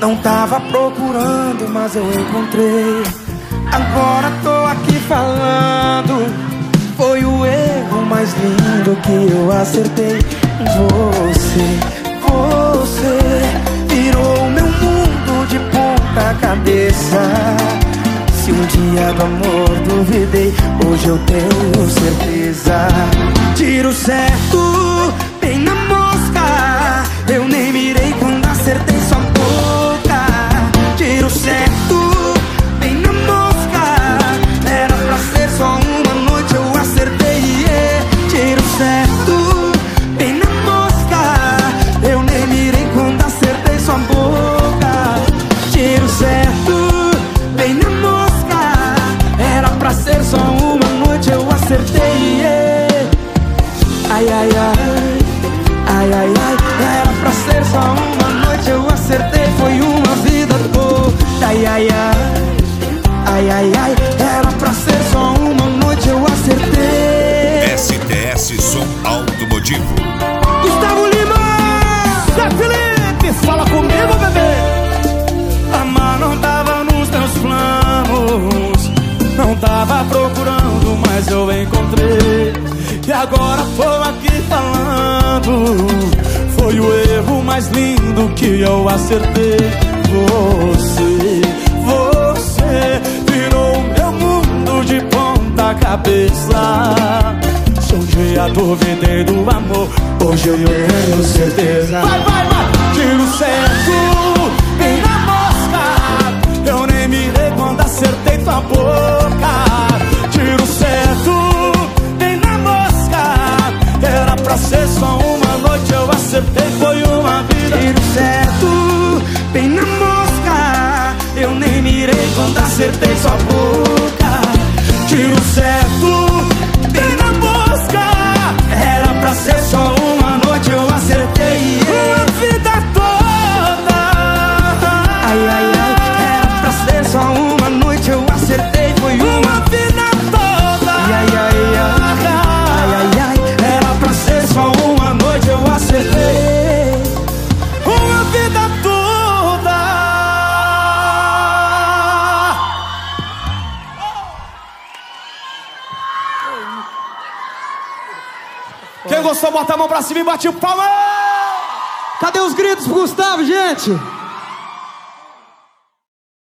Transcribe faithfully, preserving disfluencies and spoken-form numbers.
Não tava procurando, mas eu encontrei. Agora tô aqui falando. Foi o erro mais lindo que eu acertei. Você, você virou meu mundo de ponta cabeça. Se um dia do amor duvidei, hoje eu tenho certeza. Tiro certo, bem na mosca. Eu nem mirei quando acertei sua boca. Tiro certo, bem na mosca. Era pra ser só uma noite, eu acertei, yeah. Tiro certo, bem na mosca. Eu nem mirei quando acertei sua boca. Tiro certo, bem na mosca. Era pra ser só uma noite, eu acertei, yeah. Ai, ai, ai, ai, ai, ai. Era pra ser só uma noite, eu acertei, foi uma vida toda. Ai, ai, ai, ai, ai, ai. Era pra ser só uma noite, eu acertei. S T S Som Automotivo. Gustavo Lima, Zé Felipe, fala comigo, bebê. Amar não tava nos meus planos. Não tava procurando, mas eu encontrei. E agora tô aqui falando. Foi o erro mais lindo que eu acertei. Você, você virou meu mundo de ponta cabeça. Se um dia duvidei do amor, hoje eu tenho certeza. Vai, vai, vai! Tiro certo, bem na mosca. Eu nem mirei quando acertei tua boca. Tiro certo, bem na mosca. Era pra ser só uma noite, eu acertei, foi uma vida. Tiro certo, bem na mosca. Eu nem mirei quando acertei sua boca. Tiro certo, bem na mosca. Era pra ser só uma noite, eu acertei, yeah. Uma vida toda. Ai, ai, ai. Era pra ser só uma noite, eu acertei, foi uma vida toda. Ai, ai, ai, ai, ai, ai. Era pra ser só uma noite, eu acertei, uma vida toda. Quem gostou, bota a mão pra cima e bate o palma. Cadê os gritos pro Gustavo, gente?